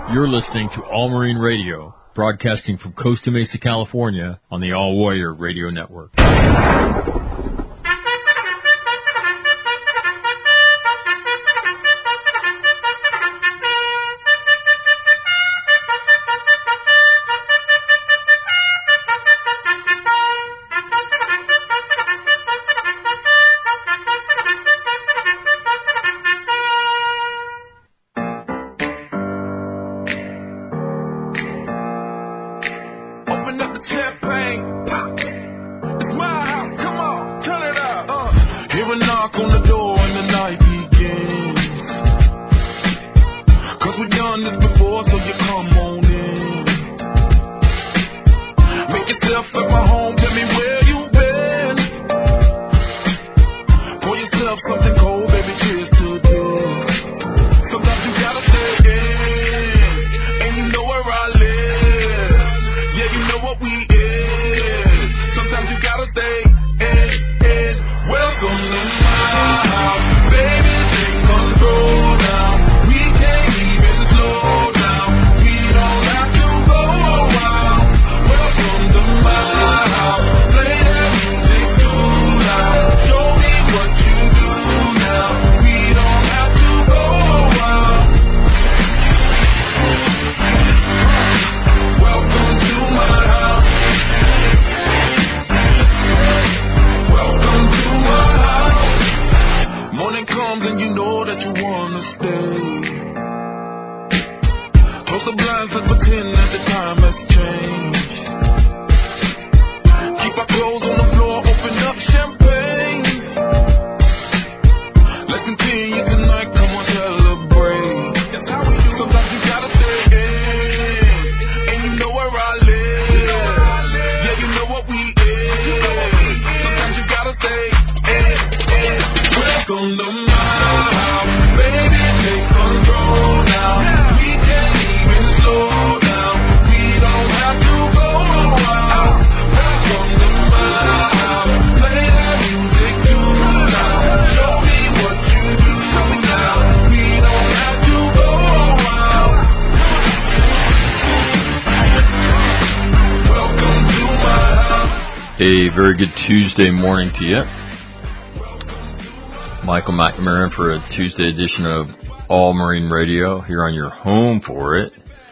You're listening to All Marine Radio, broadcasting from Costa Mesa, California, on the All Warrior Radio Network. A very good Tuesday morning to you. Michael McNamara for a Tuesday edition of All Marine Radio here on your home for it.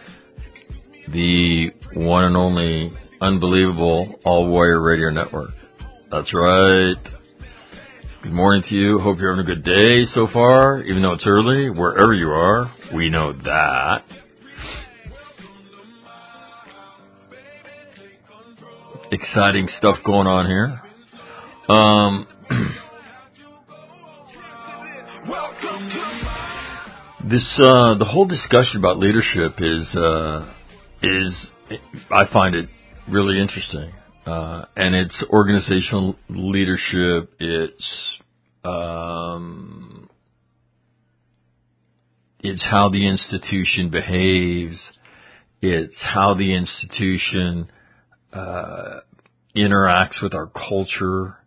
The one and only unbelievable All Warrior Radio Network. That's right. Good morning to you. Hope you're having a good day so far, even though it's early, wherever you are. We know that. Exciting stuff going on here. The whole discussion about leadership is I find it really interesting, and it's organizational leadership. It's how the institution behaves. It's how the institution interacts with our culture,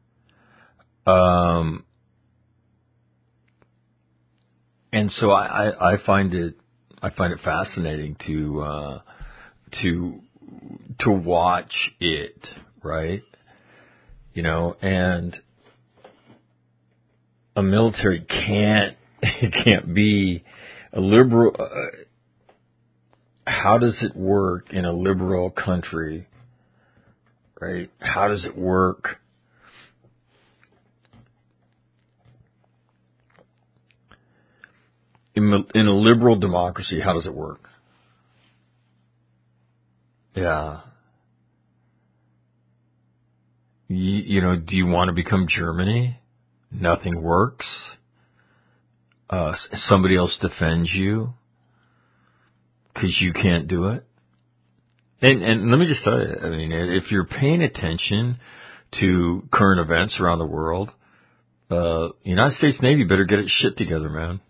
and so I find it fascinating to watch it, right? You know, and a military can't be a liberal. How does it work in a liberal country? Right? How does it work? In a liberal democracy, how does it work? Yeah. You know, do you want to become Germany? Nothing works. Somebody else defends you because you can't do it. And let me just tell you, I mean, if you're paying attention to current events around the world, the United States Navy better get its shit together, man.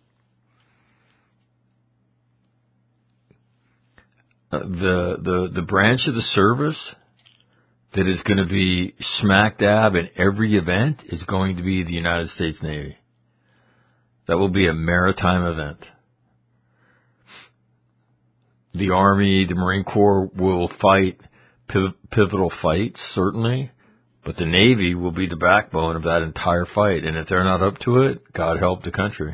The branch of the service that is going to be smack dab in every event is going to be the United States Navy. That will be a maritime event. The Army, the Marine Corps will fight pivotal fights, certainly, but the Navy will be the backbone of that entire fight. And if they're not up to it, God help the country.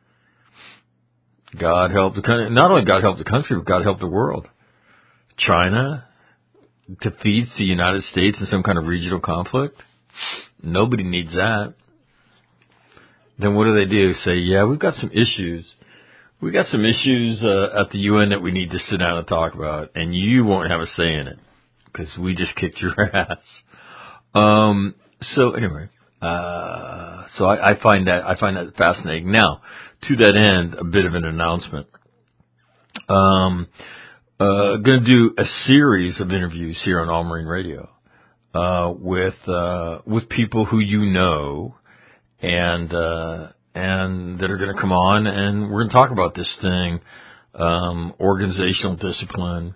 God help the country. Not only God help the country, but God help the world. China defeats the United States in some kind of regional conflict. Nobody needs that. Then what do? Say, yeah, we've got some issues. We got some issues at the UN that we need to sit down and talk about, and you won't have a say in it because we just kicked your ass. So anyway, so I find that fascinating. Now, to that end, a bit of an announcement. Going to do a series of interviews here on All Marine Radio with people who you know and that are going to come on, and we're going to talk about this thing, organizational discipline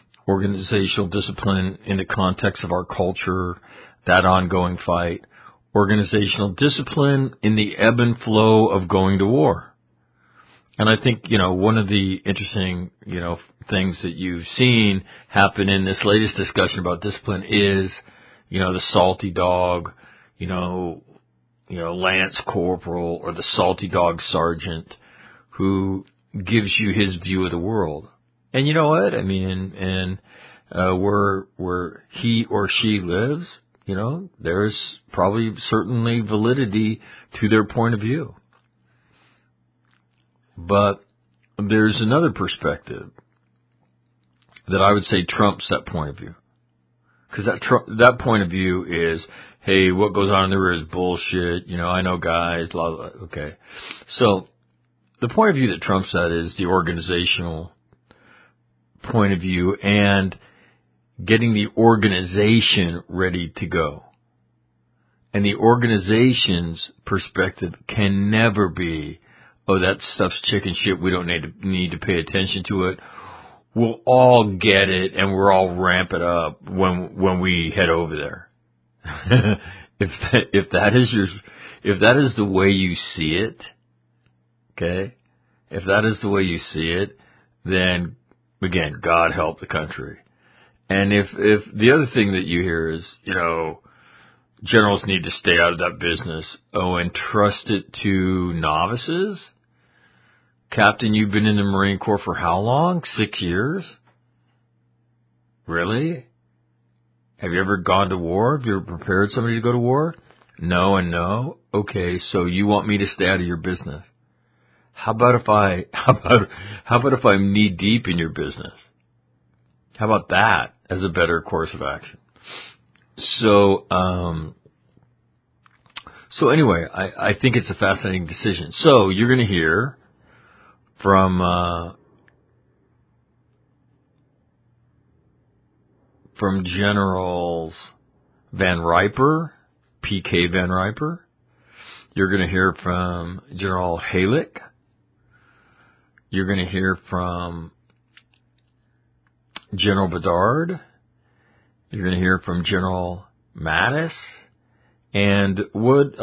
in the context of our culture, that ongoing fight, organizational discipline in the ebb and flow of going to war. And I think, one of the interesting, things that you've seen happen in this latest discussion about discipline is, the salty dog, Lance Corporal or the salty dog sergeant who gives you his view of the world. And you know what? I mean, and where he or she lives, there's probably certainly validity to their point of view. But there's another perspective that I would say trumps that point of view. Because that point of view is, hey, what goes on in the river is bullshit. I know guys, blah, blah, blah. Okay. So the point of view that trumps that is the organizational point of view and getting the organization ready to go. And the organization's perspective can never be, oh, that stuff's chicken shit. We don't need to pay attention to it. We'll all get it, and we're all ramp it up when we head over there. If that is the way you see it, okay. If that is the way you see it, then again, God help the country. And if the other thing that you hear is, generals need to stay out of that business. Oh, and trust it to novices. Captain, you've been in the Marine Corps for how long? 6 years? Really? Have you ever gone to war? Have you ever prepared somebody to go to war? No and no? Okay, so you want me to stay out of your business. How about if I'm knee deep in your business? How about that as a better course of action? So anyway, I think it's a fascinating decision. So you're going to hear from Generals Van Riper, PK Van Riper. You're going to hear from General Halick. You're going to hear from General Bedard. You're going to hear from General Mattis. And what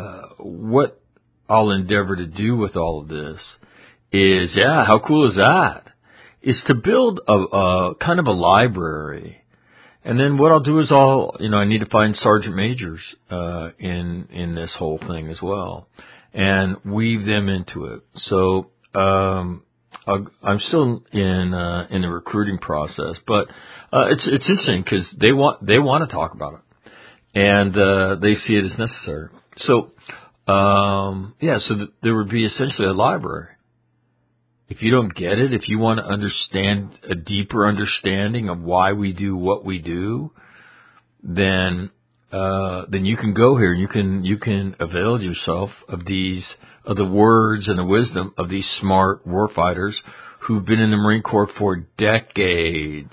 I'll endeavor to do with all of this is, how cool is that? Is to build a kind of a library. And then what I'll do is I need to find sergeant majors in this whole thing as well, and weave them into it. So I'm still in the recruiting process, but it's interesting because they want to talk about it, and they see it as necessary. So there would be essentially a library. If you don't get it, if you want to understand a deeper understanding of why we do what we do, then you can go here and you can avail yourself of the words and the wisdom of these smart warfighters who've been in the Marine Corps for decades.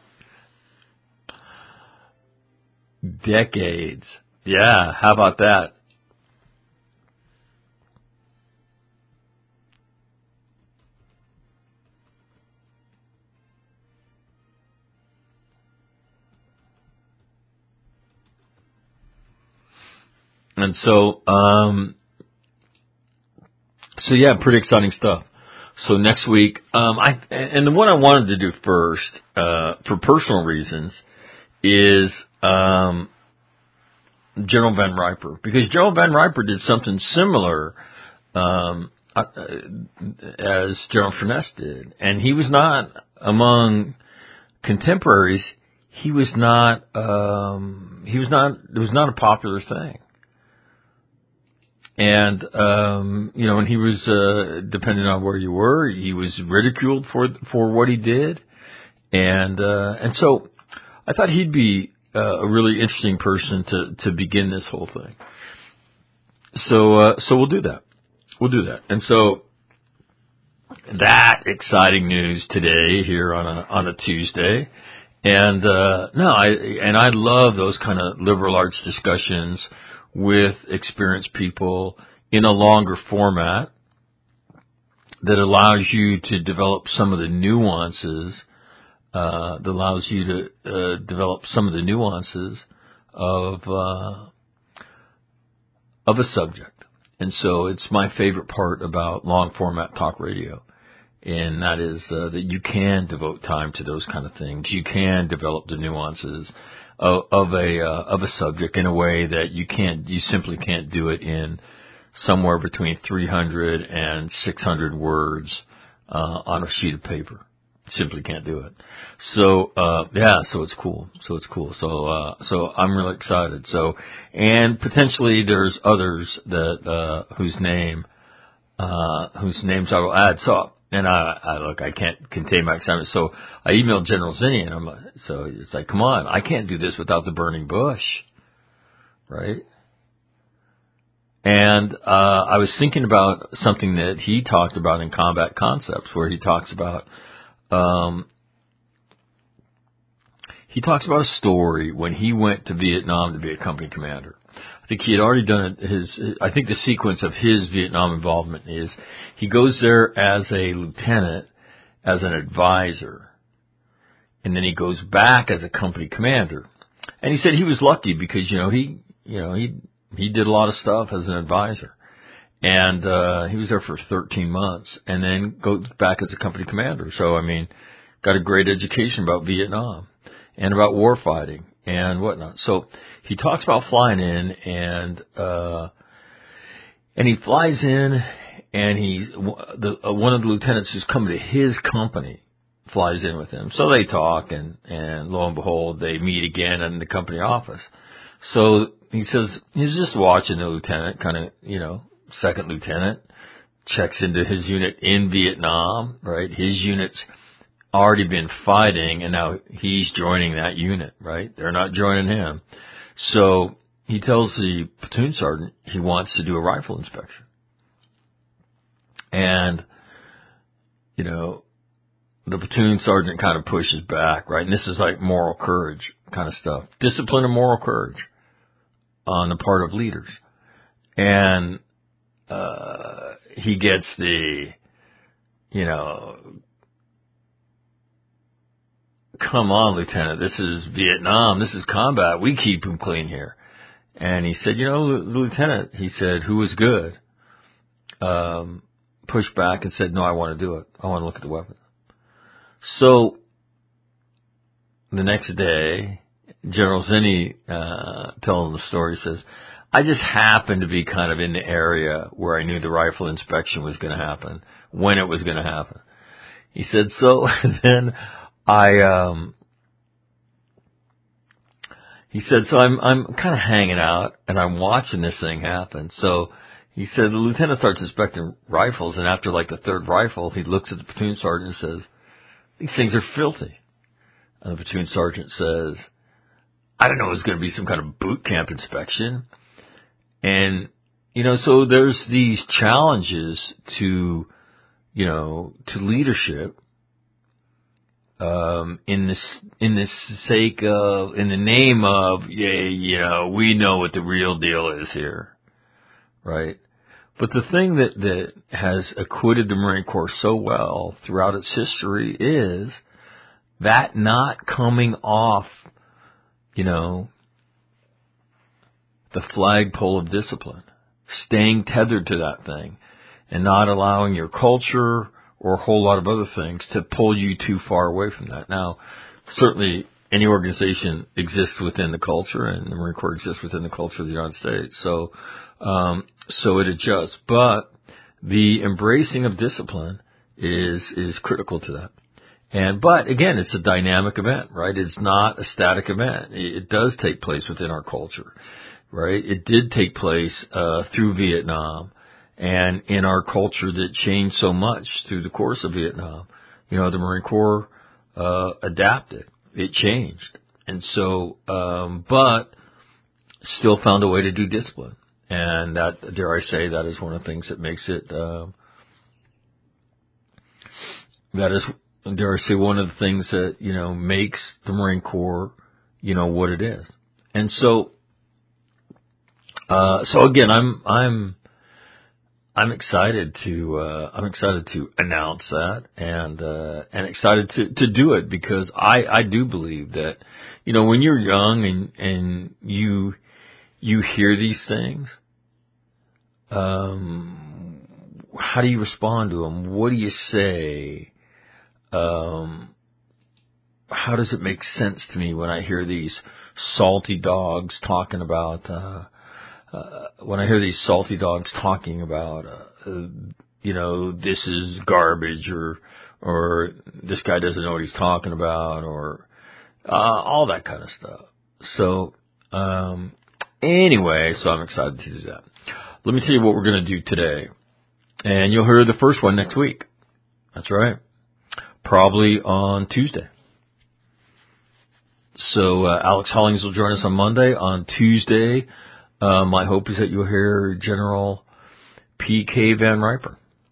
Decades. Yeah, how about that? And so pretty exciting stuff. So next week, and the one I wanted to do first, for personal reasons, is General Van Riper, because General Van Riper did something similar as General Furness did, and he was not among contemporaries. He was not. It was not a popular thing. And, when he was, depending on where you were, he was ridiculed for what he did. And so I thought he'd be a really interesting person to begin this whole thing. So we'll do that. We'll do that. And so that exciting news today here on a Tuesday. And, I love those kind of liberal arts discussions with experienced people in a longer format that allows you to develop some of the nuances, of a subject. And so it's my favorite part about long format talk radio. And that is that you can devote time to those kind of things. You can develop the nuances of a subject in a way that you simply can't do it in somewhere between 300 and 600 words on a sheet of paper. Simply can't do it. So so it's cool. So I'm really excited. So, and potentially there's others that whose names I will add. So. And I can't contain my excitement. So I emailed General Zinni, and so it's like, come on, I can't do this without the burning bush, right? And I was thinking about something that he talked about in Combat Concepts, where he talks about a story when he went to Vietnam to be a company commander. I think he had already done it. I think the sequence of his Vietnam involvement is he goes there as a lieutenant, as an advisor, and then he goes back as a company commander. And he said he was lucky because he did a lot of stuff as an advisor, and he was there for 13 months, and then goes back as a company commander. So got a great education about Vietnam and about war fighting and whatnot. So he talks about flying in, and he flies in, and one of the lieutenants who's coming to his company flies in with him. So they talk, and lo and behold, they meet again in the company office. So he says he's just watching the lieutenant, kind of, second lieutenant, checks into his unit in Vietnam, right? His unit's already been fighting, and now he's joining that unit, right? They're not joining him. So he tells the platoon sergeant he wants to do a rifle inspection. And, the platoon sergeant kind of pushes back, right? And this is like moral courage kind of stuff. Discipline and moral courage on the part of leaders. And he gets the, come on, Lieutenant, this is Vietnam, this is combat, we keep him clean here. And he said, the Lieutenant, he said, who was good, pushed back and said, no, I want to do it. I want to look at the weapon. So the next day, General Zinni, telling the story, says, I just happened to be kind of in the area where I knew the rifle inspection was going to happen, when it was going to happen. He said, so then he said, so I'm kind of hanging out and I'm watching this thing happen. So he said, the lieutenant starts inspecting rifles, and after like the third rifle, he looks at the platoon sergeant and says, these things are filthy. And the platoon sergeant says, I don't know, it's going to be some kind of boot camp inspection. And, so there's these challenges to leadership, in the name of, we know what the real deal is here, right? But the thing that has acquitted the Marine Corps so well throughout its history is that not coming off, the flagpole of discipline, staying tethered to that thing, and not allowing your culture or a whole lot of other things to pull you too far away from that. Now, certainly any organization exists within the culture, and the Marine Corps exists within the culture of the United States. So it adjusts. But the embracing of discipline is critical to that. But again, it's a dynamic event, right? It's not a static event. It does take place within our culture, right? It did take place through Vietnam, and in our culture that changed so much through the course of Vietnam. The Marine Corps adapted. It changed. And so, but still found a way to do discipline. And that, dare I say, that is one of the things that makes it, that is, dare I say, one of the things that, makes the Marine Corps, what it is. And so again, I'm excited to announce that and excited to do it, because I do believe that, when you're young and you hear these things, how do you respond to them? What do you say? How does it make sense to me when I hear these salty dogs talking about, this is garbage, or this guy doesn't know what he's talking about, or all that kind of stuff. So anyway, so I'm excited to do that. Let me tell you what we're going to do today, and you'll hear the first one next week. That's right, probably on Tuesday. So Alex Hollings will join us on Monday. On Tuesday, my hope is that you'll hear General P.K. Van Riper.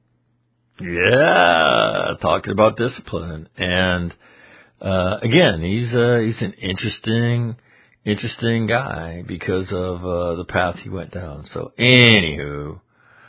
Yeah, talking about discipline. And again, he's an interesting guy because of the path he went down. So anywho,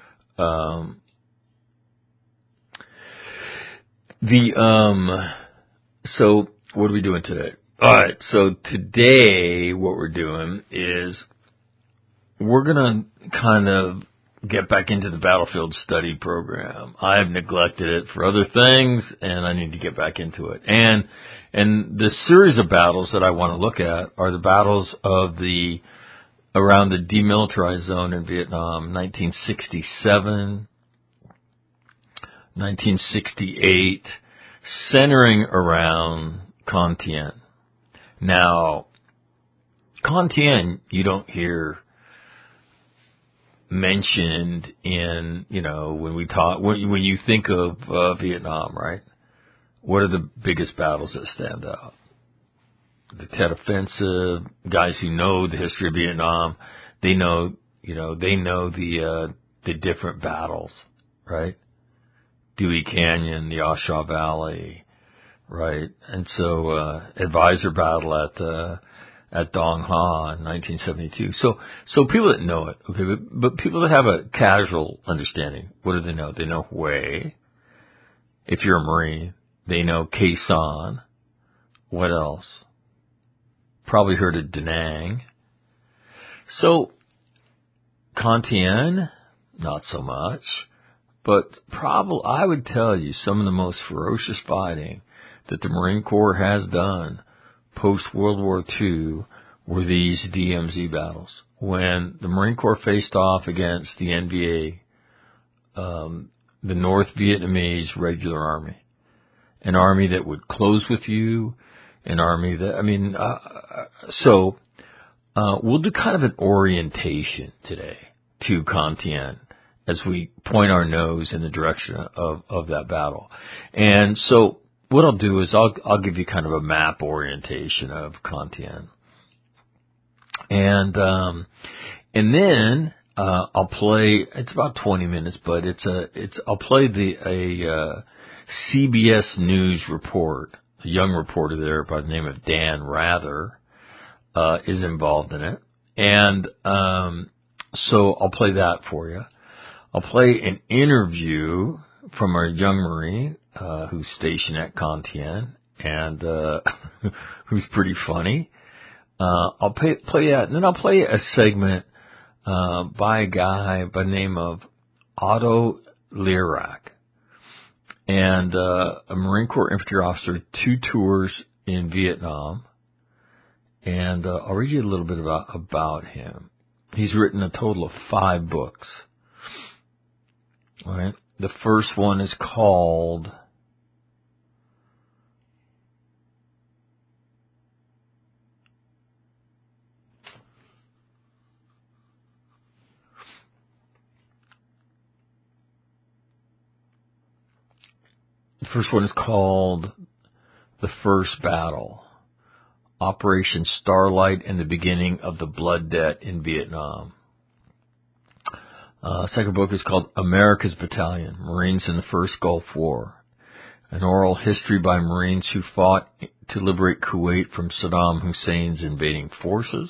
so what are we doing today? All right, so today what we're doing is we're going to kind of get back into the battlefield study program. I've neglected it for other things, and I need to get back into it. And the series of battles that I want to look at are the battles of around the demilitarized zone in Vietnam, 1967, 1968, centering around Con Thien. Now, Con Thien, you don't hear mentioned in, when you think of Vietnam, right? What are the biggest battles that stand out? The Tet Offensive. Guys who know the history of Vietnam, they know the different battles, right? Dewey Canyon, the Oshaw Valley, right? And so, Advisor Battle at Dong Ha in 1972. So people that know it, okay, but people that have a casual understanding, what do they know? They know Hue. If you're a Marine, they know Khe Sanh. What else? Probably heard of Da Nang. So, Con Thien, not so much. But I would tell you, some of the most ferocious fighting that the Marine Corps has done post-World War II were these DMZ battles. When the Marine Corps faced off against the NVA, the North Vietnamese Regular Army, an army that would close with you, an army that, we'll do kind of an orientation today to Con Thien as we point our nose in the direction of that battle. And so what I'll do is I'll give you kind of a map orientation of Con Thien. And then I'll play, it's about 20 minutes, but I'll play a CBS News report. A young reporter there by the name of Dan Rather is involved in it. And so I'll play that for you. I'll play an interview from our young Marine who's stationed at Con Thien and who's pretty funny. I'll play that, and then I'll play a segment by a guy by the name of Otto Lirac. and a Marine Corps infantry officer, 2 tours in Vietnam. And I'll read you a little bit about him. He's written a total of 5 books. All right. The first one is called The First Battle, Operation Starlight and the Beginning of the Blood Debt in Vietnam. Second book is called America's Battalion, Marines in the First Gulf War, an oral history by Marines who fought to liberate Kuwait from Saddam Hussein's invading forces.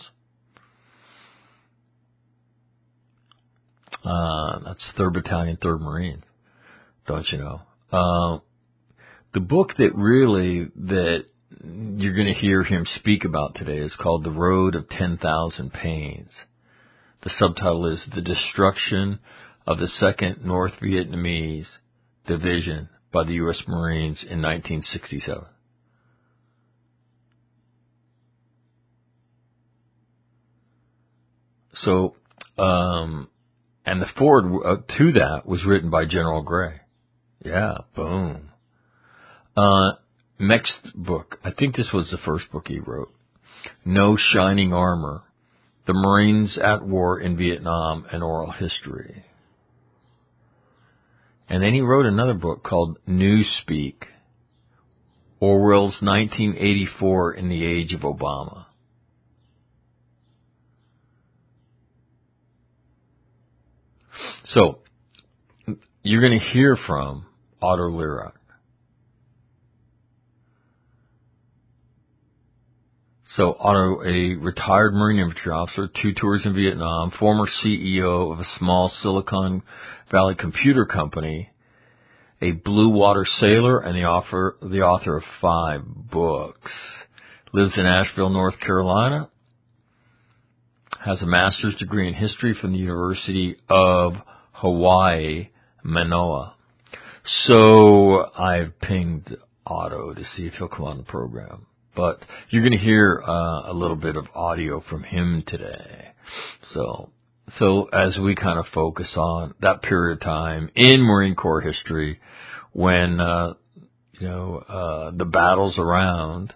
That's 3rd Battalion, 3rd Marines, don't you know? The book that you're going to hear him speak about today is called The Road of 10,000 Pains. The subtitle is The Destruction of the 2nd North Vietnamese Division by the U.S. Marines in 1967. So, and the foreword to that was written by General Gray. Yeah, boom. Next book, I think this was the first book he wrote, No Shining Armor, The Marines at War in Vietnam, an Oral History. And then he wrote another book called Newspeak, Orwell's 1984 in the Age of Obama. So, you're going to hear from Otto Lirac. So Otto, a retired Marine infantry officer, 2 tours in Vietnam, former CEO of a small Silicon Valley computer company, a blue water sailor, and the author of 5 books. Lives in Asheville, North Carolina. Has a master's degree in history from the University of Hawaii, Manoa. So I've pinged Otto to see if he'll come on the program. But you're going to hear a little bit of audio from him today. So as we kind of focus on that period of time in Marine Corps history when, the battles around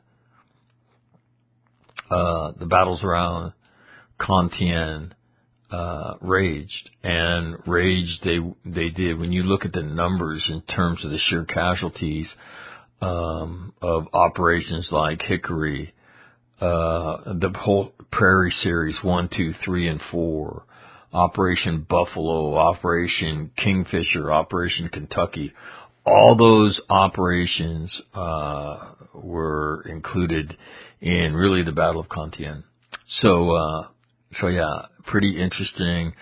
Con Thien, raged they did. When you look at the numbers in terms of the sheer casualties, of operations like Hickory, the whole Prairie Series 1, 2, 3, and 4, Operation Buffalo, Operation Kingfisher, Operation Kentucky, all those operations were included in really the Battle of Con Thien. So yeah, pretty interesting,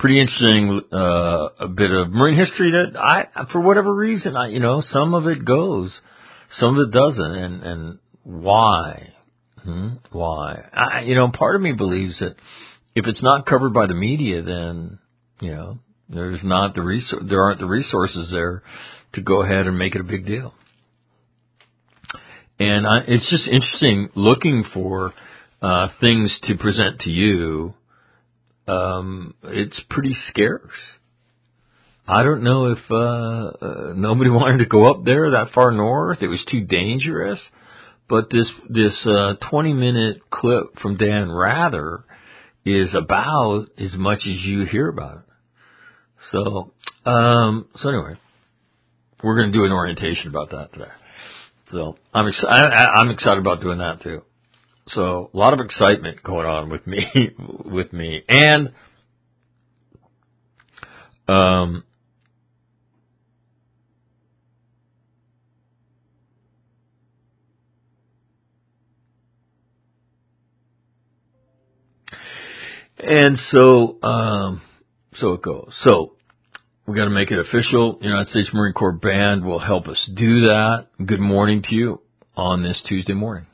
a bit of Marine history that for whatever reason, some of it goes. Some of it doesn't, and why? Why? Part of me believes that if it's not covered by the media, then there aren't the resources there to go ahead and make it a big deal. And it's just interesting looking for things to present to you. It's pretty scarce. I don't know if nobody wanted to go up there that far north. It was too dangerous. But this 20-minute clip from Dan Rather is about as much as you hear about it. So anyway, we're going to do an orientation about that today. So I'm excited about doing that too. So a lot of excitement going on with me, and so it goes. So we got to make it official. United States Marine Corps Band will help us do that. Good morning to you on this Tuesday morning.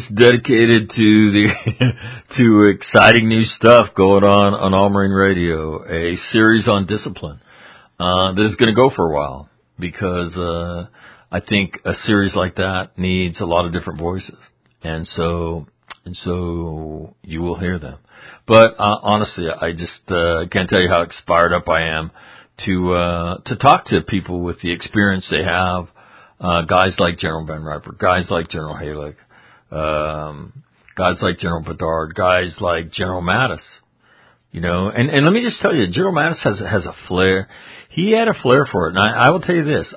dedicated to the to exciting new stuff going on All Marine Radio, a series on discipline that is going to go for a while because I think a series like that needs a lot of different voices, and so you will hear them. But honestly, I just can't tell you how inspired up I am to talk to people with the experience they have. Guys like General Ben Riper, guys like General Halik, guys like General Bedard, guys like General Mattis, you know, and let me just tell you, General Mattis has a flair. He had a flair for it, and I will tell you this,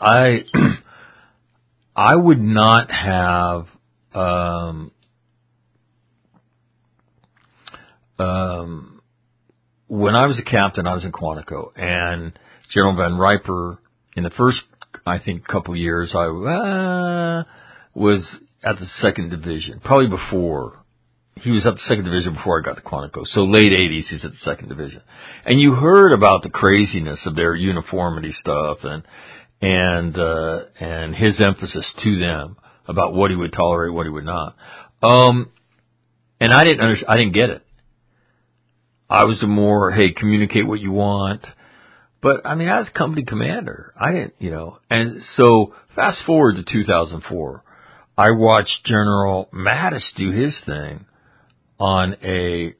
I would not have, when I was a captain, I was in Quantico, and General Ben Riper, in the first, I think, couple years, I was at the 2nd Division, probably before. He was at the 2nd Division before I got to Quantico. So late 80s, he's at the 2nd Division. And you heard about the craziness of their uniformity stuff and his emphasis to them about what he would tolerate, what he would not. And I didn't get it. I was more, hey, communicate what you want. But, I mean, I was company commander. I didn't, you know. And so, fast forward to 2004. I watched General Mattis do his thing on a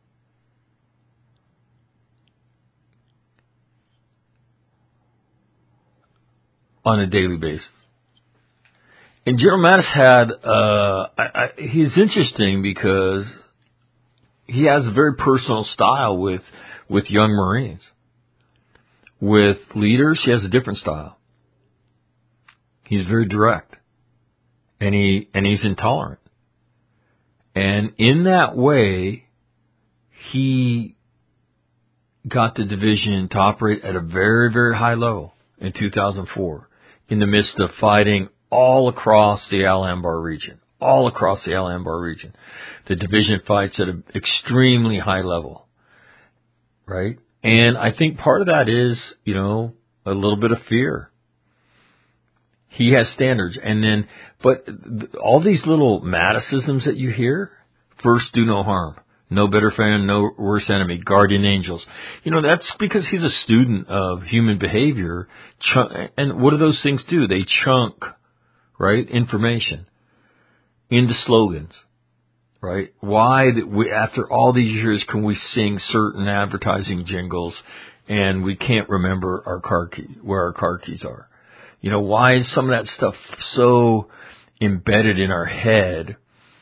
daily basis. And General Mattis had, he's interesting because he has a very personal style with young Marines. With leaders, he has a different style. He's very direct. And he's intolerant. And in that way, he got the division to operate at a very, very high level in 2004 in the midst of fighting all across the Al-Anbar region. All across the Al-Anbar region. The division fights at an extremely high level. Right? And I think part of that is, you know, a little bit of fear. He has standards. And then, but all these little Mattisisms that you hear, first do no harm, no better friend, no worse enemy, guardian angels. You know, that's because he's a student of human behavior. And what do those things do? They chunk, right, information into slogans. Right? Why after all these years can we sing certain advertising jingles and we can't remember where our car keys are? You know, why is some of that stuff so embedded in our head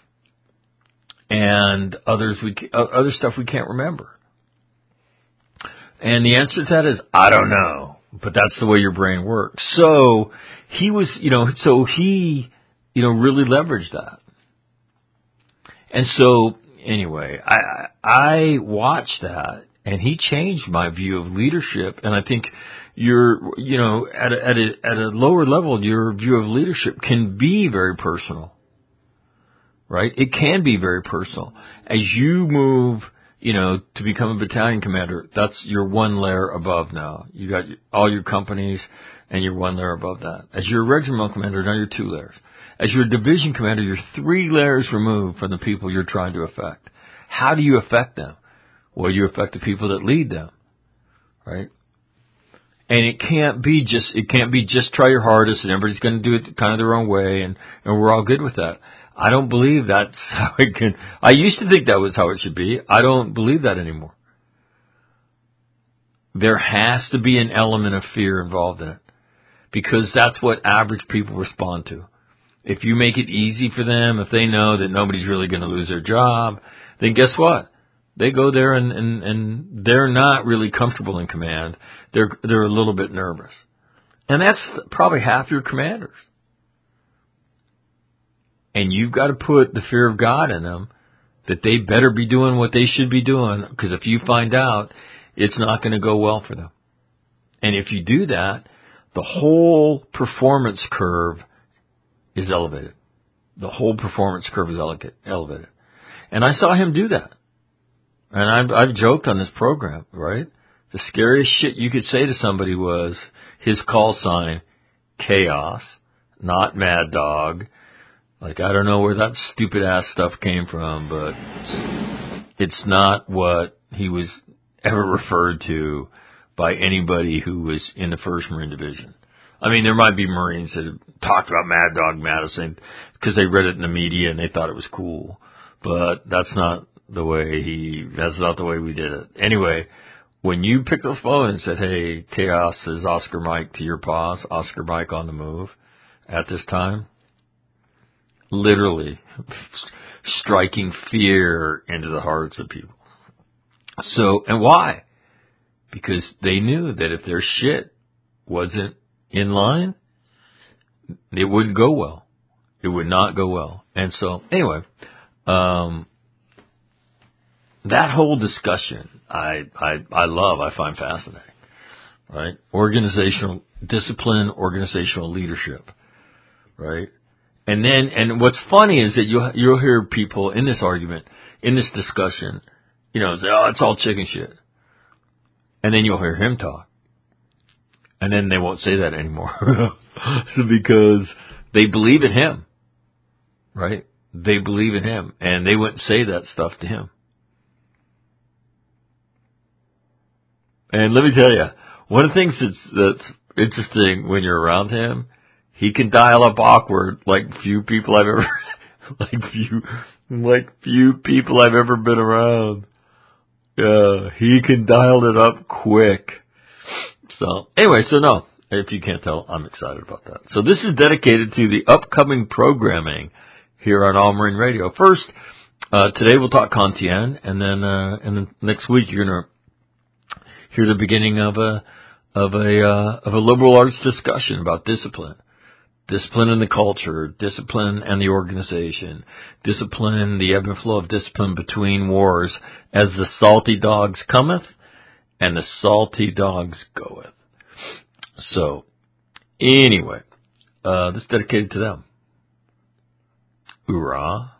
and other stuff we can't remember? And the answer to that is, I don't know. But that's the way your brain works. So he was, you know, really leveraged that. And so, anyway, I watched that, and he changed my view of leadership. And I think at a lower level, your view of leadership can be very personal, right? It can be very personal. As you move, you know, to become a battalion commander, that's your one layer above now. You got all your companies, and you're one layer above that. As you're a regimental commander, now you're 2 layers. As your division commander, you're 3 layers removed from the people you're trying to affect. How do you affect them? Well, you affect the people that lead them, right? And it can't be just try your hardest and everybody's going to do it kind of their own way and we're all good with that. I don't believe that's how it can. I used to think that was how it should be. I don't believe that anymore. There has to be an element of fear involved in it because that's what average people respond to. If you make it easy for them, if they know that nobody's really going to lose their job, then guess what? They go there and they're not really comfortable in command. They're a little bit nervous. And that's probably half your commanders. And you've got to put the fear of God in them that they better be doing what they should be doing, because if you find out, it's not going to go well for them. And if you do that, the whole performance curve is elevated. The whole performance curve is elevated. And I saw him do that. And I've joked on this program, right? The scariest shit you could say to somebody was his call sign, Chaos, not Mad Dog, Like, I don't know where that stupid ass stuff came from, but it's not what he was ever referred to by anybody who was in the 1st Marine Division. I mean, there might be Marines that have talked about Mad Dog Madison because they read it in the media and they thought it was cool, but that's not the way that's not the way we did it. Anyway, when you picked the phone and said, hey, Chaos is Oscar Mike to your paws, Oscar Mike on the move at this time, literally striking fear into the hearts of people. So, and why? Because they knew that if their shit wasn't in line, it wouldn't go well. It would not go well. And so, anyway, that whole discussion, I love, I find fascinating, right? Organizational discipline, organizational leadership, right? And what's funny is that you'll hear people in this argument, in this discussion, say, oh, it's all chicken shit. And then you'll hear him talk. And then they won't say that anymore. So because they believe in him, right? They believe in him. And they wouldn't say that stuff to him. And let me tell you, one of the things that's interesting when you're around him, he can dial up awkward like few people I've ever, few people I've ever been around. Yeah, he can dial it up quick. So, anyway, no, if you can't tell, I'm excited about that. So this is dedicated to the upcoming programming here on All Marine Radio. First, today we'll talk Kantian, and then next week you're gonna hear the beginning of a liberal arts discussion about discipline. Discipline in the culture, discipline and the organization, discipline, the ebb and flow of discipline between wars, as the salty dogs cometh and the salty dogs goeth. So, anyway, this is dedicated to them. Hoorah.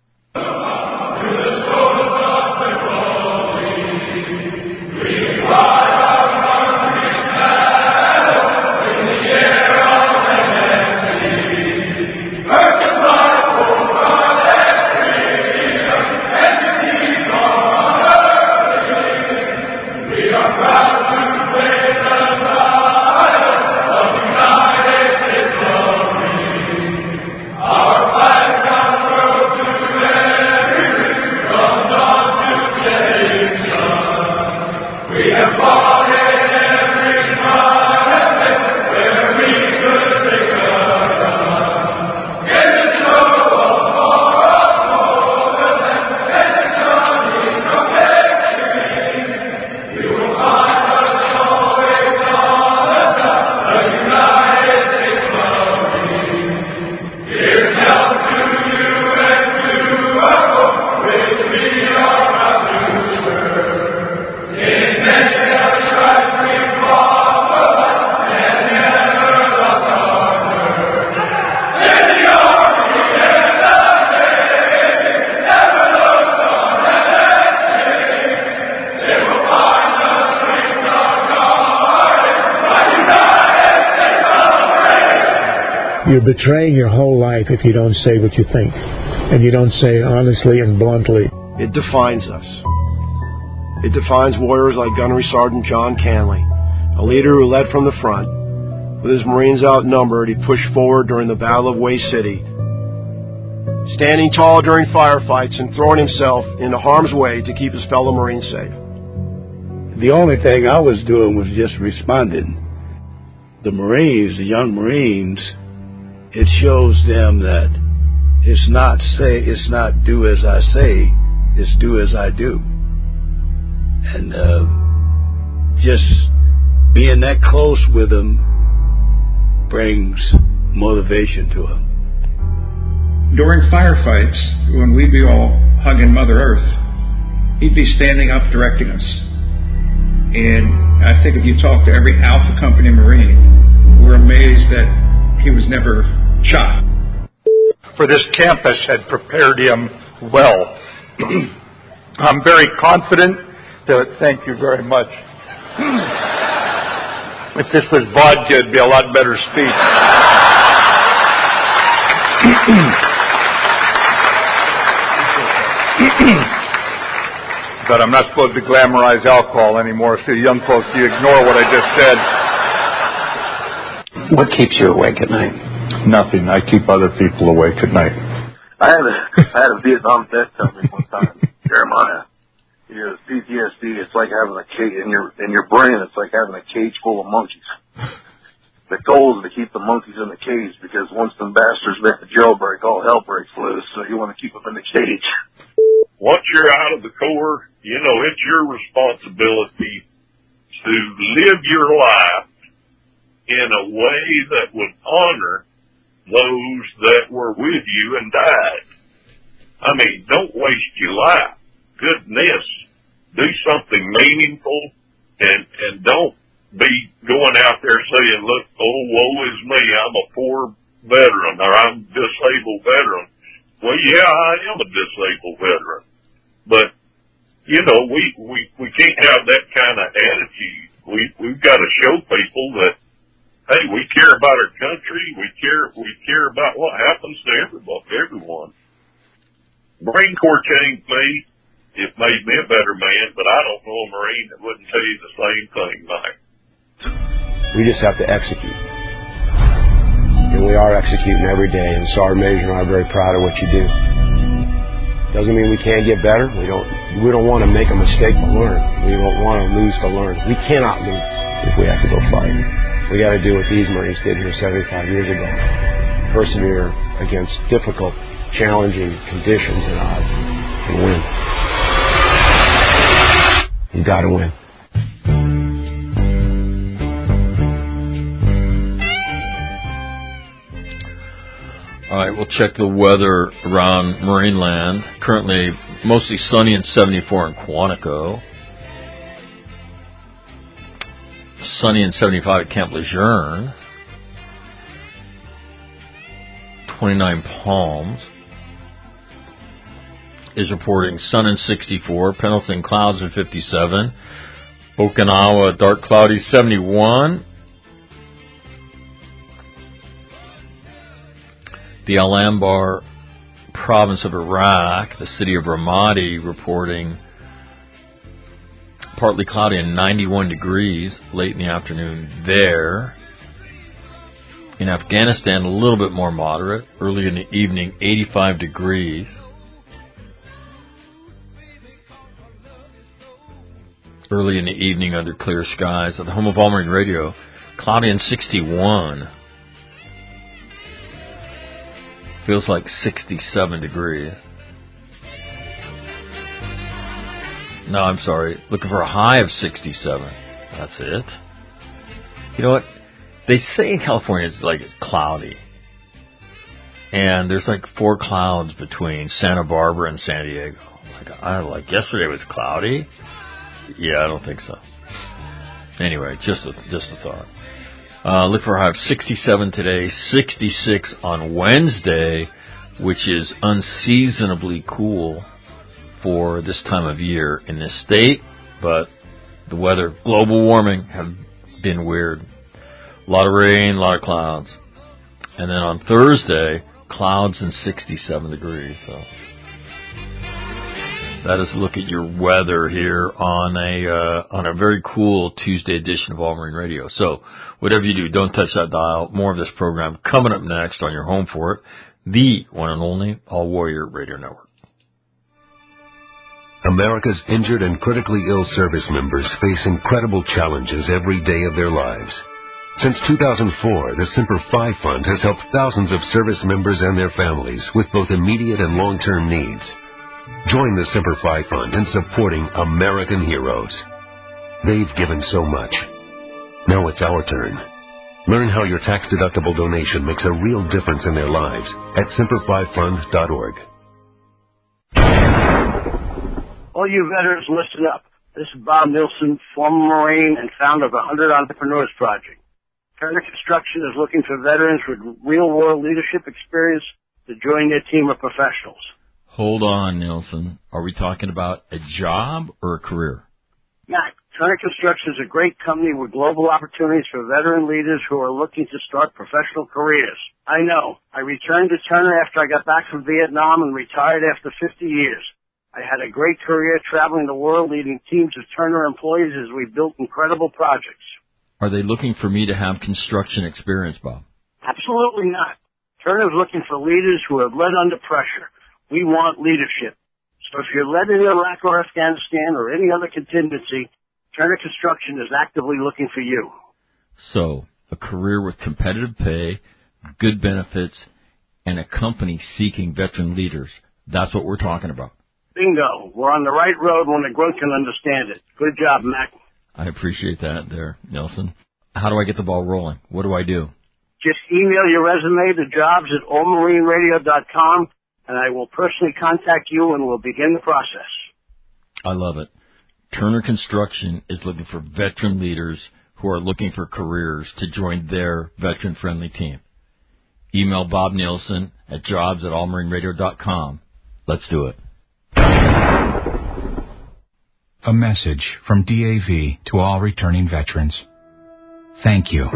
You're betraying your whole life if you don't say what you think, and you don't say honestly and bluntly. It defines us. It defines warriors like Gunnery Sergeant John Canley, a leader who led from the front. With his Marines outnumbered, he pushed forward during the Battle of Way City, standing tall during firefights and throwing himself into harm's way to keep his fellow Marines safe. The only thing I was doing was just responding. The Marines, the young Marines, it shows them that it's not do as I say, it's do as I do. And just being that close with them brings motivation to them. During firefights, when we'd be all hugging Mother Earth, he'd be standing up directing us. And I think if you talk to every Alpha Company Marine, we're amazed that he was never shot. For this campus had prepared him well. I'm very confident that, thank you very much. If this was vodka, it'd be a lot better speech. But I'm not supposed to glamorize alcohol anymore, so young folks, you ignore what I just said. What keeps you awake at night? Nothing. I keep other people awake at night. I had a Vietnam vet tell me one time, Jeremiah, he goes, PTSD, it's like having a cage in your brain, it's like having a cage full of monkeys. The goal is to keep the monkeys in the cage, because once them bastards make the jailbreak, all hell breaks loose, so you want to keep them in the cage. Once you're out of the Corps, you know, it's your responsibility to live your life in a way that would honor those that were with you and died. I mean, don't waste your life. Goodness, do something meaningful, and don't be going out there saying, look, oh, woe is me, I'm a poor veteran, or I'm a disabled veteran. Well, yeah, I am a disabled veteran. But, you know, we can't have that kind of attitude. We've got to show people that, hey, we care about our country. We care about what happens to everyone. Marine Corps changed me. It made me a better man, but I don't know a Marine that wouldn't tell you the same thing, Mike. We just have to execute. And we are executing every day, and Sergeant Major and I are very proud of what you do. Doesn't mean we can't get better. We don't want to make a mistake to learn. We don't want to lose to learn. We cannot lose if we have to go fight. We got to do what these Marines did here 75 years ago. Persevere against difficult, challenging conditions and odds and win. You got to win. All right, we'll check the weather around Marineland. Currently mostly sunny and 74 in Quantico. Sunny and 75 at Camp Lejeune. 29 Palms is reporting sun and 64. Pendleton clouds and 57. Okinawa dark cloudy 71. The Al-Anbar province of Iraq, the city of Ramadi, reporting partly cloudy and 91 degrees late in the afternoon there. In Afghanistan, a little bit more moderate. Early in the evening, 85 degrees. Early in the evening, under clear skies. At the home of All Marine Radio, cloudy and 61. Feels like 67 degrees. No, I'm sorry. Looking for a high of 67. That's it. You know what? They say in California it's cloudy. And there's like 4 clouds between Santa Barbara and San Diego. Like yesterday was cloudy. Yeah, I don't think so. Anyway, just a thought. Look for a high of 67 today, 66 on Wednesday, which is unseasonably cool for this time of year in this state. But the weather, global warming, have been weird. A lot of rain, a lot of clouds. And then on Thursday, clouds and 67 degrees. So that is a look at your weather here on a very cool Tuesday edition of All Marine Radio. So whatever you do, don't touch that dial. More of this program coming up next on your home for it, the one and only All Warrior Radio Network. America's injured and critically ill service members face incredible challenges every day of their lives. Since 2004, the Semper Fi Fund has helped thousands of service members and their families with both immediate and long-term needs. Join the Semper Fi Fund in supporting American heroes. They've given so much. Now it's our turn. Learn how your tax-deductible donation makes a real difference in their lives at SemperFiFund.org. All you veterans, listen up. This is Bob Nilsson, former Marine and founder of the 100 Entrepreneurs Project. Turner Construction is looking for veterans with real-world leadership experience to join their team of professionals. Hold on, Nilsson. Are we talking about a job or a career? Matt, Turner Construction is a great company with global opportunities for veteran leaders who are looking to start professional careers. I know. I returned to Turner after I got back from Vietnam and retired after 50 years. I had a great career traveling the world leading teams of Turner employees as we built incredible projects. Are they looking for me to have construction experience, Bob? Absolutely not. Turner's looking for leaders who have led under pressure. We want leadership. So if you're led in Iraq or Afghanistan or any other contingency, Turner Construction is actively looking for you. So, a career with competitive pay, good benefits, and a company seeking veteran leaders. That's what we're talking about. Bingo. We're on the right road when the grunt can understand it. Good job, Mac. I appreciate that there, Nelson. How do I get the ball rolling? What do I do? Just email your resume to jobs@allmarineradio.com, and I will personally contact you and we'll begin the process. I love it. Turner Construction is looking for veteran leaders who are looking for careers to join their veteran-friendly team. Email Bob Nielsen at jobs@allmarineradio.com. Let's do it. A message from DAV to all returning veterans. Thank you.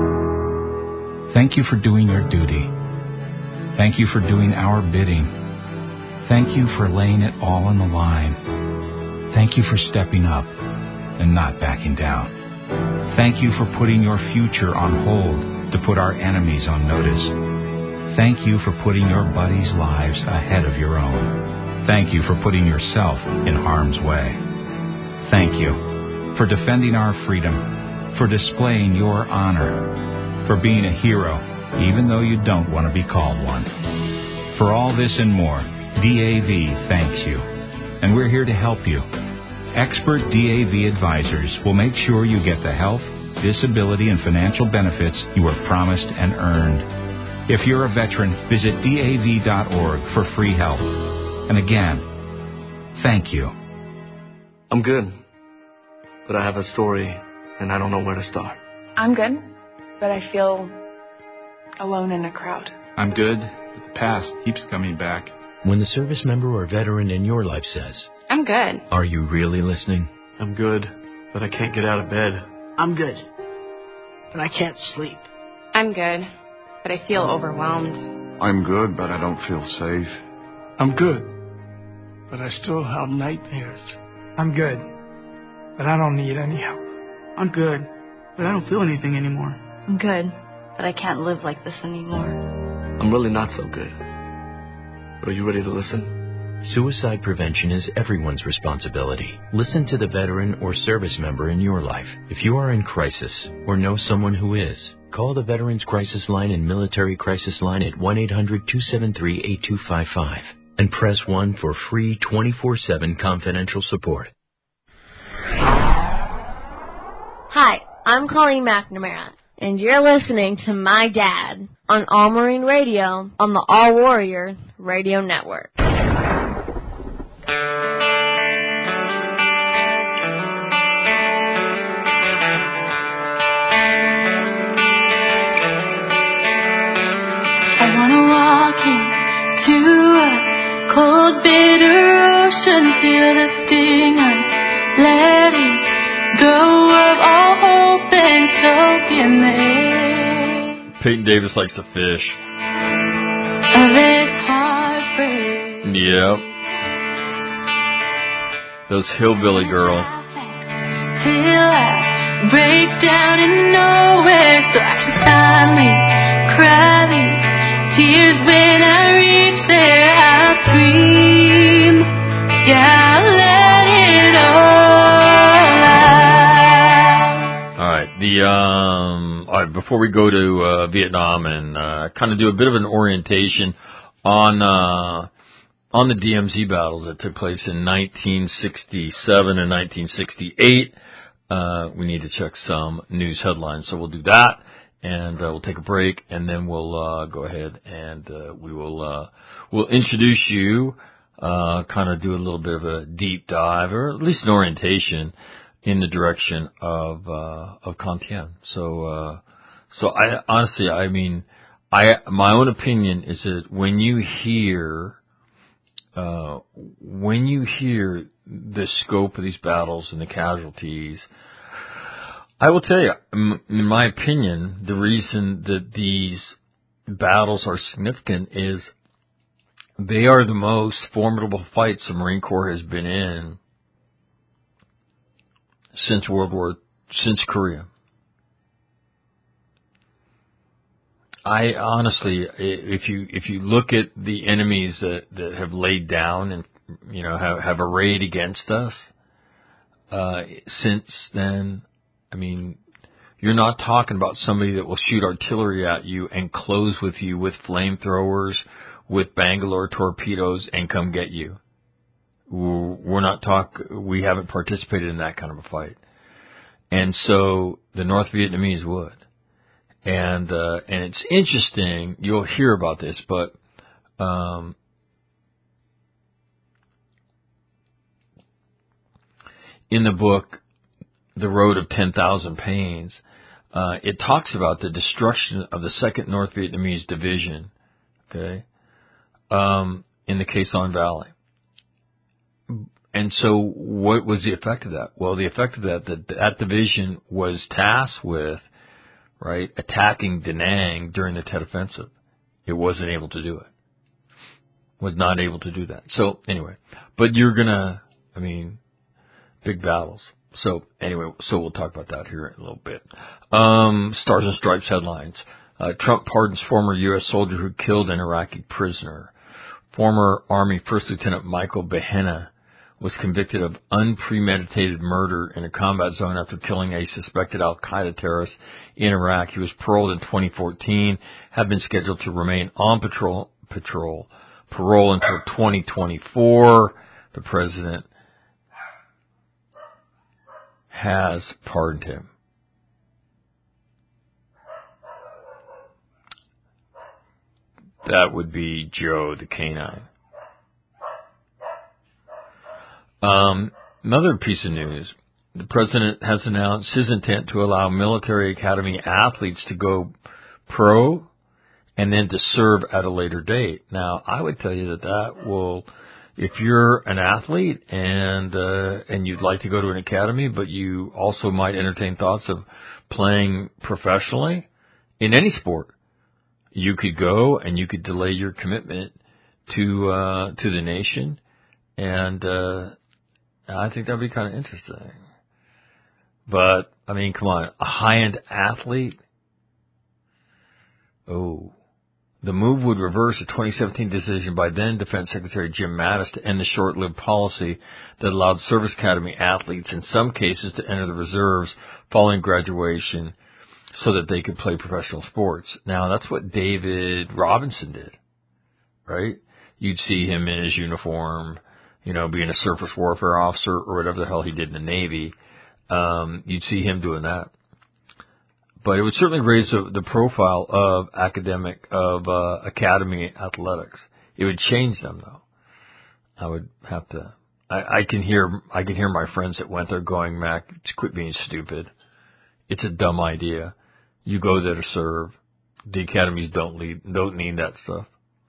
Thank you for doing your duty. Thank you for doing our bidding. Thank you for laying it all on the line. Thank you for stepping up and not backing down. Thank you for putting your future on hold to put our enemies on notice. Thank you for putting your buddies' lives ahead of your own. Thank you for putting yourself in harm's way. Thank you for defending our freedom, for displaying your honor, for being a hero, even though you don't want to be called one. For all this and more, DAV thanks you, and we're here to help you. Expert DAV advisors will make sure you get the health, disability, and financial benefits you were promised and earned. If you're a veteran, visit DAV.org for free help. And again, thank you. I'm good, but I have a story, and I don't know where to start. I'm good, but I feel alone in a crowd. I'm good, but the past keeps coming back. When the service member or veteran in your life says, I'm good. Are you really listening? I'm good, but I can't get out of bed. I'm good, but I can't sleep. I'm good, but I feel overwhelmed. I'm good, but I don't feel safe. I'm good, but I still have nightmares. I'm good, but I don't need any help. I'm good, but I don't feel anything anymore. I'm good, but I can't live like this anymore. I'm really not so good. But are you ready to listen? Suicide prevention is everyone's responsibility. Listen to the veteran or service member in your life. If you are in crisis or know someone who is, call the Veterans Crisis Line and Military Crisis Line at 1-800-273-8255 and press 1 for free 24/7 confidential support. Hi, I'm Colleen McNamara, and you're listening to My Dad on All Marine Radio on the All Warrior Radio Network. I wanna walk into a cold, bitter ocean, feel the sting of letting go of all hope and soak in the Peyton Davis likes to fish. of this heartbreak. Yep. Those hillbilly girls. Till I break down in nowhere, so I can finally cry these tears. When I reach there, I'll scream. Yeah, I'll let it all out. All right. All right. Before we go to Vietnam and kind of do a bit of an orientation on the DMZ battles that took place in 1967 and 1968. We need to check some news headlines, so we'll do that, and we'll take a break, and then we'll go ahead and we'll introduce you, kind of do a little bit of a deep dive, or at least an orientation in the direction of Con Thien. So I honestly, I mean, my own opinion is that when you hear the scope of these battles and the casualties, I will tell you, in my opinion, the reason that these battles are significant is they are the most formidable fights the Marine Corps has been in since Korea. I honestly, if you look at the enemies that have laid down and have arrayed against us since then, I mean, you're not talking about somebody that will shoot artillery at you and close with you with flamethrowers, with Bangalore torpedoes, and come get you. We haven't participated in that kind of a fight. And so the North Vietnamese would. And it's interesting, you'll hear about this, but, in the book, The Road of 10,000 Pains, it talks about the destruction of the 2nd North Vietnamese Division, okay, in the Khe Sanh Valley. And so what was the effect of that? Well, the effect of that division was tasked with, right, attacking Da Nang during the Tet Offensive. It wasn't able to do it. Was not able to do that. So anyway, but big battles. So anyway, we'll talk about that here in a little bit. Stars and Stripes headlines. Trump pardons former U.S. soldier who killed an Iraqi prisoner. Former Army First Lieutenant Michael Behena was convicted of unpremeditated murder in a combat zone after killing a suspected al-Qaeda terrorist in Iraq. He was paroled in 2014, had been scheduled to remain on parole until 2024. The president has pardoned him. That would be Joe the Canine. Another piece of news. The president has announced his intent to allow military academy athletes to go pro and then to serve at a later date. Now, I would tell you that will, if you're an athlete and you'd like to go to an academy, but you also might entertain thoughts of playing professionally in any sport, you could go and you could delay your commitment to the nation, and I think that'd be kind of interesting. But I mean, come on, a high-end athlete. Oh. The move would reverse a 2017 decision by then Defense Secretary Jim Mattis to end the short-lived policy that allowed service academy athletes in some cases to enter the reserves following graduation so that they could play professional sports. Now, that's what David Robinson did, right? You'd see him in his uniform, being a surface warfare officer or whatever the hell he did in the Navy. You'd see him doing that. But it would certainly raise the profile of academy athletics. It would change them, though. I would have to. I can hear my friends that went there going, Mac, quit being stupid. It's a dumb idea. You go there to serve. The academies don't need that stuff.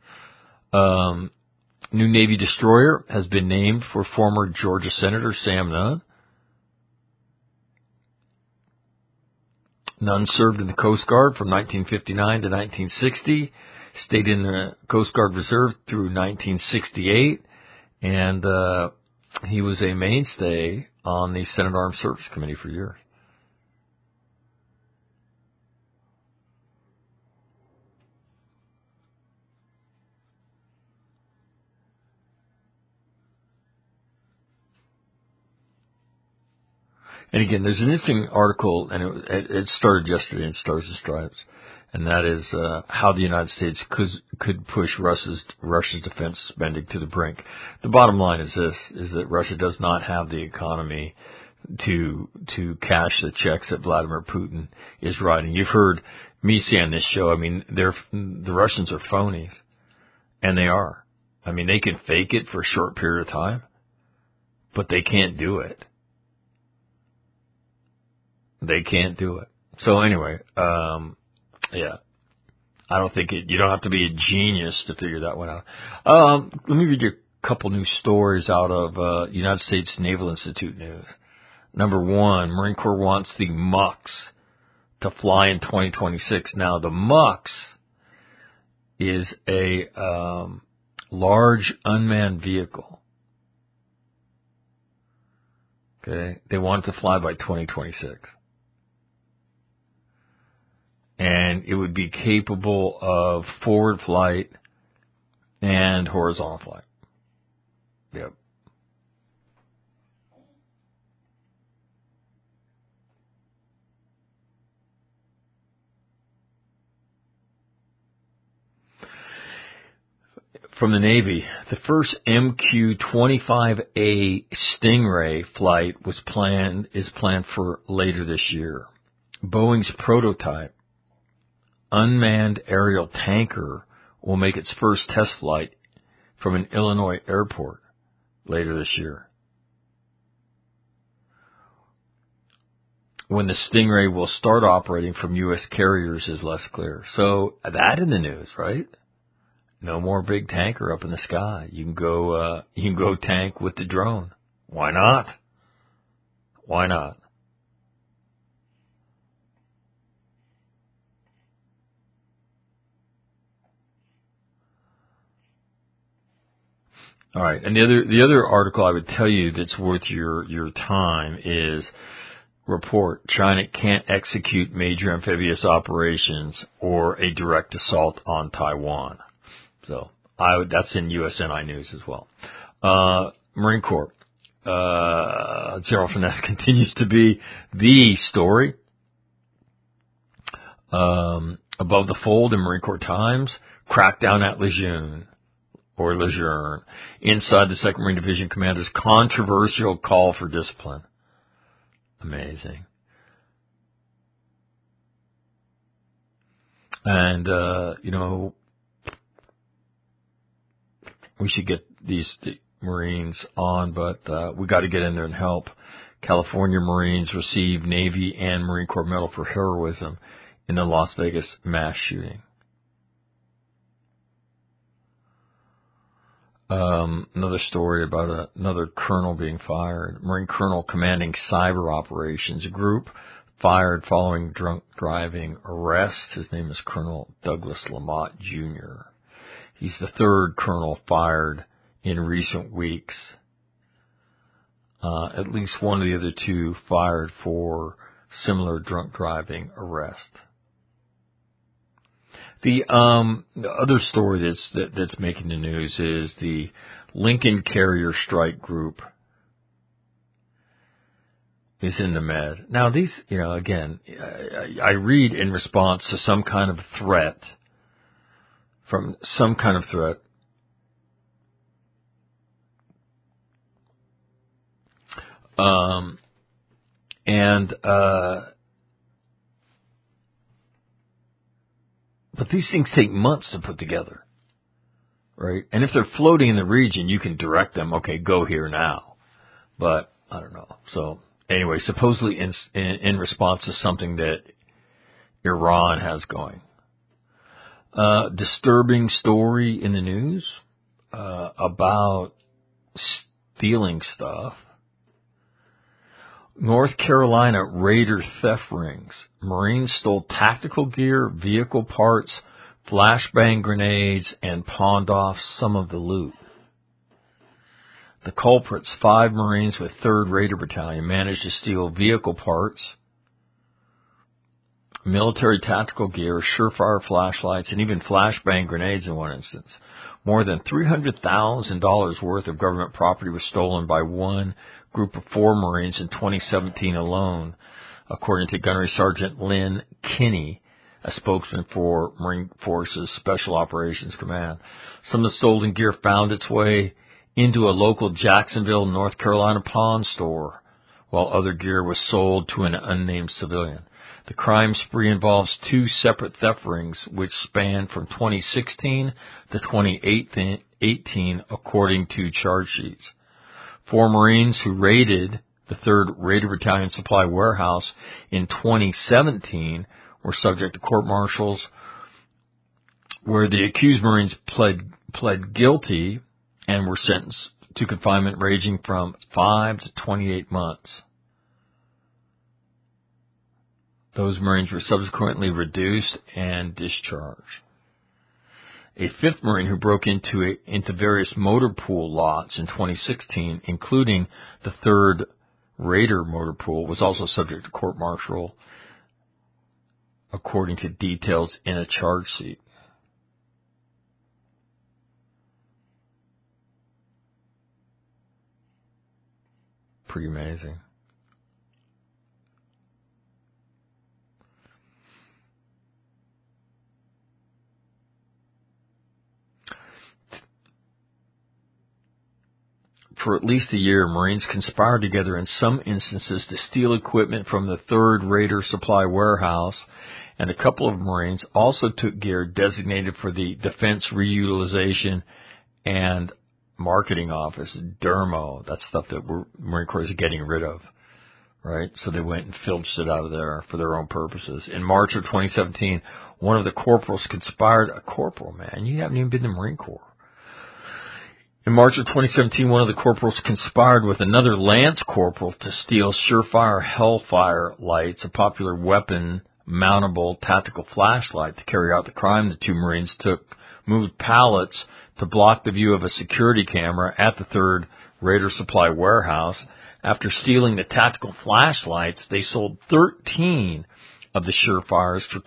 New Navy destroyer has been named for former Georgia Senator Sam Nunn. Nunn served in the Coast Guard from 1959 to 1960, stayed in the Coast Guard Reserve through 1968, and he was a mainstay on the Senate Armed Services Committee for years. And again, there's an interesting article, and it started yesterday in Stars and Stripes, and that is how the United States could push Russia's defense spending to the brink. The bottom line is this: is that Russia does not have the economy to cash the checks that Vladimir Putin is writing. You've heard me say on this show, I mean, the Russians are phonies, and they are. I mean, they can fake it for a short period of time, but they can't do it. They can't do it. So anyway, yeah, I don't think you don't have to be a genius to figure that one out. Let me read you a couple new stories out of United States Naval Institute news. Number one, Marine Corps wants the MUX to fly in 2026. Now, the MUX is a large unmanned vehicle. Okay, they want it to fly by 2026. And it would be capable of forward flight and horizontal flight. Yep. From the Navy, the first MQ-25A Stingray flight is planned for later this year. Boeing's prototype unmanned aerial tanker will make its first test flight from an Illinois airport later this year. When the Stingray will start operating from U.S. carriers is less clear. So that in the news, right? No more big tanker up in the sky. You can go tank with the drone. Why not? Why not? All right, and the other article I would tell you that's worth your time is report China can't execute major amphibious operations or a direct assault on Taiwan. So that's in USNI News as well. Marine Corps. General Finesse continues to be the story. Above the fold in Marine Corps Times, crackdown at Lejeune. Inside the 2nd Marine Division Commander's controversial call for discipline. Amazing. And, we should get the Marines on, but we got to get in there and help. California Marines receive Navy and Marine Corps Medal for heroism in the Las Vegas mass shooting. Another story about another colonel being fired. Marine colonel commanding cyber operations group fired following drunk driving arrest. His name is Colonel Douglas Lamott Jr. He's the third colonel fired in recent weeks. At least one of the other two fired for similar drunk driving arrest. The other story that's making the news is the Lincoln Carrier Strike Group is in the Med. Now these, again, I read in response to some kind of threat, from some kind of threat. But these things take months to put together, right? And if they're floating in the region, you can direct them, okay, go here now. But I don't know. So anyway, supposedly in response to something that Iran has going. Disturbing story in the news about stealing stuff. North Carolina Raider theft rings. Marines stole tactical gear, vehicle parts, flashbang grenades, and pawned off some of the loot. The culprits, 5 Marines with 3rd Raider Battalion, managed to steal vehicle parts, military tactical gear, surefire flashlights, and even flashbang grenades in one instance. More than $300,000 worth of government property was stolen by one group of 4 Marines in 2017 alone, according to Gunnery Sergeant Lynn Kinney, a spokesman for Marine Forces Special Operations Command. Some of the stolen gear found its way into a local Jacksonville, North Carolina pawn store, while other gear was sold to an unnamed civilian. The crime spree involves 2 separate theft rings, which span from 2016 to 2018, according to charge sheets. 4 Marines who raided the 3rd Raider Battalion Supply Warehouse in 2017 were subject to court-martials, where the accused Marines pled guilty and were sentenced to confinement ranging from 5 to 28 months. Those Marines were subsequently reduced and discharged. A fifth Marine who broke into various motor pool lots in 2016, including the 3rd Raider motor pool, was also subject to court-martial, according to details in a charge sheet. Pretty amazing. For at least a year, Marines conspired together in some instances to steal equipment from the 3rd Raider Supply Warehouse, and a couple of Marines also took gear designated for the Defense Reutilization and Marketing Office, DERMO. That's stuff that Marine Corps is getting rid of, right? So they went and filched it out of there for their own purposes. In March of 2017, one of the corporals conspired, a corporal, man, you haven't even been in the Marine Corps. In March of 2017, one of the corporals conspired with another lance corporal to steal Surefire Hellfire lights, a popular weapon mountable tactical flashlight. To carry out the crime, the two Marines moved pallets to block the view of a security camera at the 3rd Raider Supply Warehouse. After stealing the tactical flashlights, they sold 13 of the Surefires for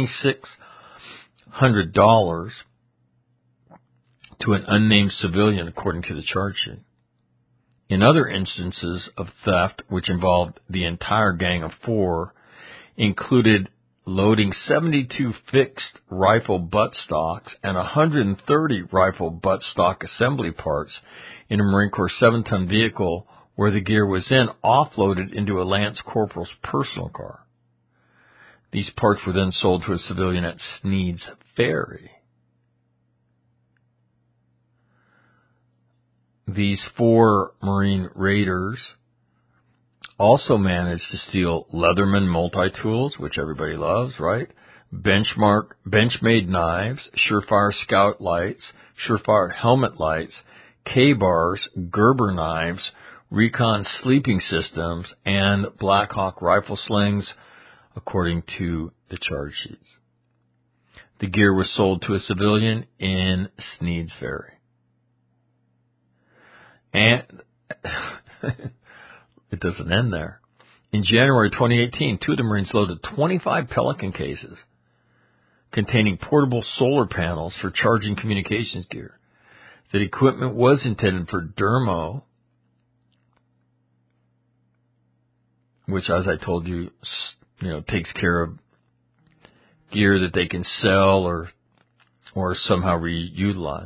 $2,600 to an unnamed civilian, according to the charge sheet. In other instances of theft, which involved the entire gang of 4, included loading 72 fixed rifle buttstocks and 130 rifle buttstock assembly parts in a Marine Corps 7-ton vehicle where the gear was then offloaded into a Lance Corporal's personal car. These parts were then sold to a civilian at Sneed's Ferry. These 4 Marine Raiders also managed to steal Leatherman multi-tools, which everybody loves, right? Benchmade knives, Surefire Scout lights, Surefire helmet lights, K-bars, Gerber knives, Recon sleeping systems, and Blackhawk rifle slings, according to the charge sheets. The gear was sold to a civilian in Sneed's Ferry. And it doesn't end there. In January 2018, 2 of the Marines loaded 25 Pelican cases containing portable solar panels for charging communications gear. That equipment was intended for DERMO, which, as I told you, takes care of gear that they can sell or somehow reutilize.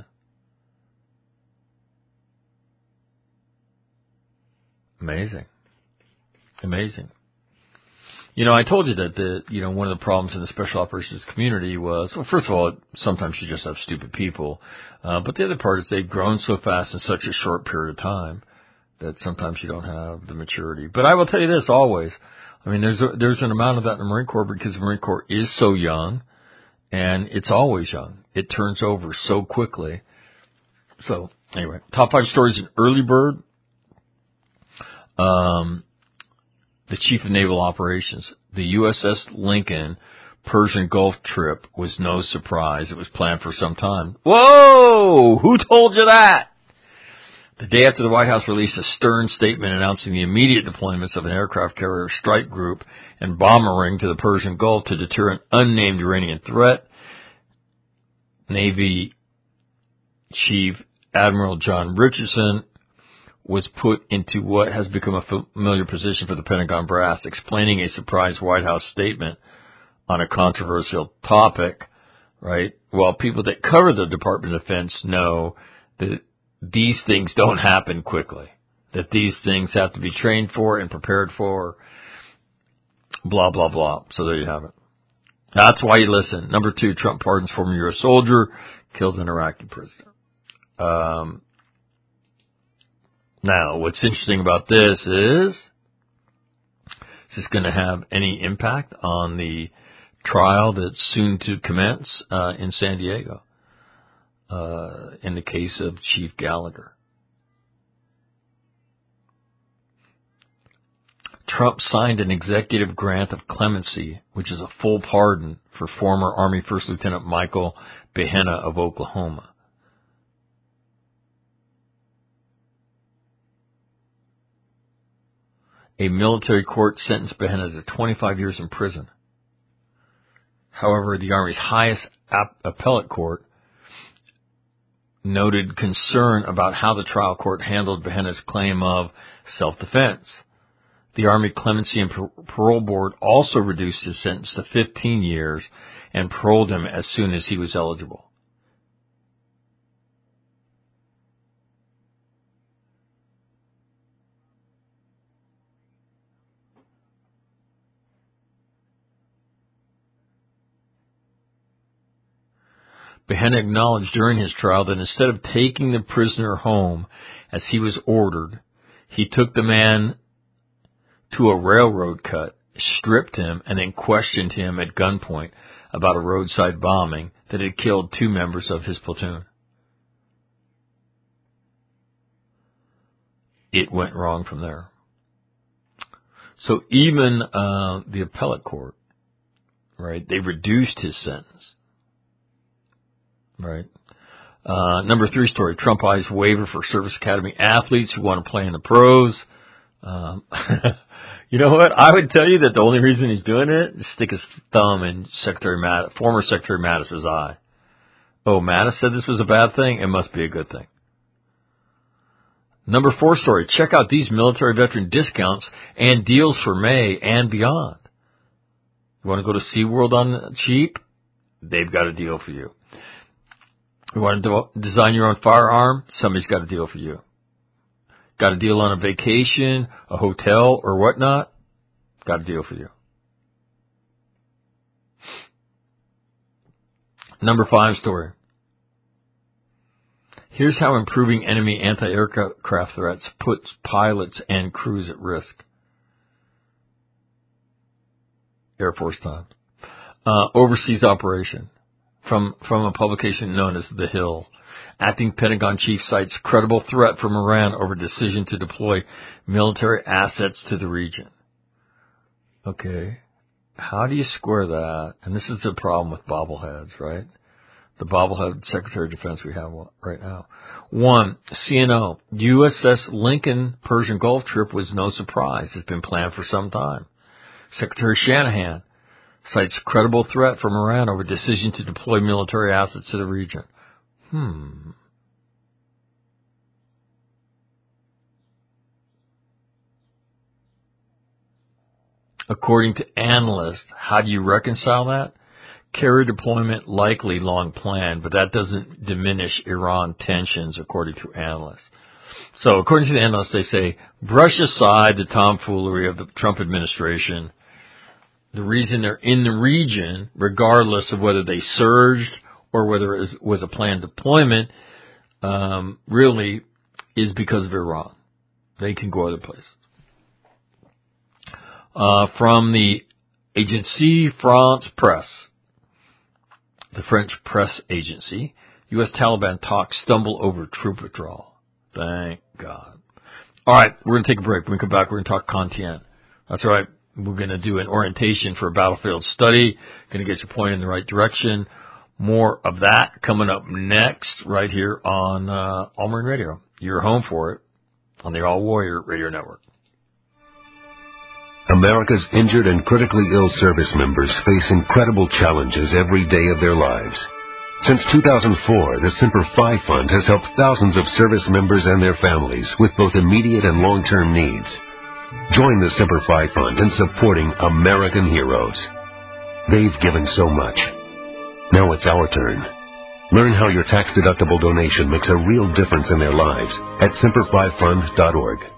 Amazing. I told you that one of the problems in the special operations community was, well, first of all, sometimes you just have stupid people. But the other part is they've grown so fast in such a short period of time that sometimes you don't have the maturity. But I will tell you this always. I mean, there's an amount of that in the Marine Corps because the Marine Corps is so young, and it's always young. It turns over so quickly. So, anyway, top 5 stories in Early Bird. The Chief of Naval Operations. The USS Lincoln Persian Gulf trip was no surprise. It was planned for some time. Whoa! Who told you that? The day after the White House released a stern statement announcing the immediate deployments of an aircraft carrier strike group and bomber ring to the Persian Gulf to deter an unnamed Iranian threat, Navy Chief Admiral John Richardson was put into what has become a familiar position for the Pentagon brass, explaining a surprise White House statement on a controversial topic, right? Well, people that cover the Department of Defense know that these things don't happen quickly, that these things have to be trained for and prepared for, blah, blah, blah. So there you have it. That's why you listen. Number 2, Trump pardons former U.S. soldier, killed an Iraqi prisoner. Now, what's interesting about this is this going to have any impact on the trial that's soon to commence in San Diego in the case of Chief Gallagher. Trump signed an executive grant of clemency, which is a full pardon for former Army First Lieutenant Michael Behenna of Oklahoma. A military court sentenced Behenna to 25 years in prison. However, the Army's highest appellate court noted concern about how the trial court handled Behenna's claim of self-defense. The Army Clemency and Parole Board also reduced his sentence to 15 years and paroled him as soon as he was eligible. Behenna acknowledged during his trial that instead of taking the prisoner home as he was ordered, he took the man to a railroad cut, stripped him, and then questioned him at gunpoint about a roadside bombing that had killed 2 members of his platoon. It went wrong from there. So even the appellate court, right, they reduced his sentence. Right. Number 3 story, Trump eyes waiver for Service Academy athletes who want to play in the pros. You know what? I would tell you that the only reason he's doing it is stick his thumb in former Secretary Mattis's eye. Oh, Mattis said this was a bad thing? It must be a good thing. Number 4 story, check out these military veteran discounts and deals for May and beyond. You want to go to SeaWorld on cheap? They've got a deal for you. You want to design your own firearm? Somebody's got a deal for you. Got a deal on a vacation, a hotel, or whatnot? Got a deal for you. Number 5 story. Here's how improving enemy anti-aircraft threats puts pilots and crews at risk. Air Force time. Overseas operation. From a publication known as The Hill. Acting Pentagon chief cites credible threat from Iran over decision to deploy military assets to the region. Okay. How do you square that? And this is the problem with bobbleheads, right? The bobblehead Secretary of Defense we have right now. 1, CNO. USS Lincoln Persian Gulf trip was no surprise. It's been planned for some time. Secretary Shanahan cites credible threat from Iran over decision to deploy military assets to the region. According to analysts, how do you reconcile that? Carrier deployment likely long planned, but that doesn't diminish Iran tensions, according to analysts. So according to the analysts, they say, brush aside the tomfoolery of the Trump administration. The reason they're in the region, regardless of whether they surged or whether it was a planned deployment, really is because of Iran. They can go other places. From the Agence France-Presse, the French press agency, U.S. Taliban talks stumble over troop withdrawal. Thank God. All right, we're going to take a break. When we come back, we're going to talk Contian. That's right. We're going to do an orientation for a battlefield study. Going to get you pointed in the right direction. More of that coming up next right here on All Marine Radio. You're home for it on the All Warrior Radio Network. America's injured and critically ill service members face incredible challenges every day of their lives. Since 2004, the Semper Fi Fund has helped thousands of service members and their families with both immediate and long-term needs. Join the Semper Fi Fund in supporting American heroes. They've given so much. Now it's our turn. Learn how your tax-deductible donation makes a real difference in their lives at semperfifund.org.